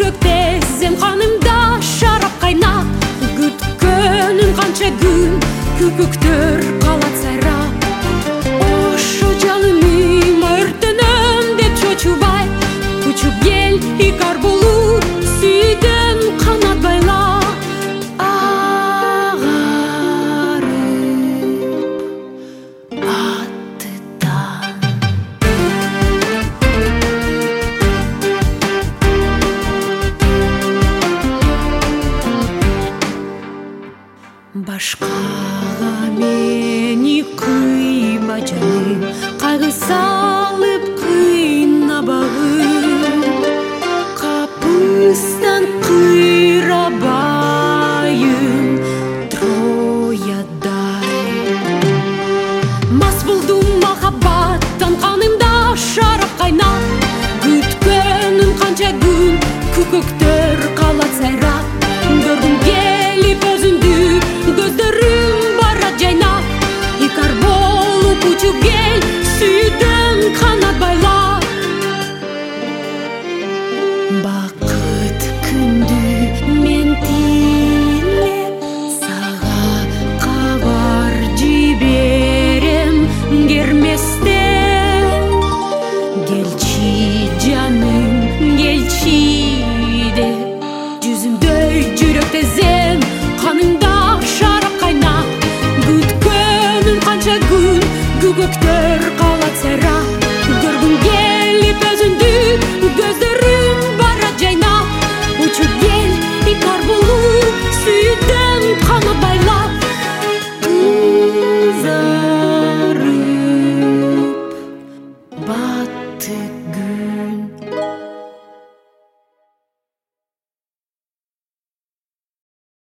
жүректесем қанымда шарап қайнап, күткенім қанша күн көктер қалат сайрап. Ошо жалыным өртенем деп чочубай, учуп кел икар болуп, сүйдім қанат байлап. Ағарып аттыдан башкага мени кыйма жаным, кайгы салып кыйнабагым, капыстан кыйрабайым троядай. Мас болдум махаббаттан, канымда шарап кайнап, күткөнүм канча күн көктөр калат сайрап. Көрдүм келип өзүңдү, көздөрүм барат жайнап, икар болуп учуп кел, сүйдүм канат байлап. Бакыт күндү мен тилеп, сага кабар жиберем керместен. Келчи жаным, келчи деп, жүзүмдөй жүрөктесем, каныңда шарап кайнап, күткөнүм канча күн көктөр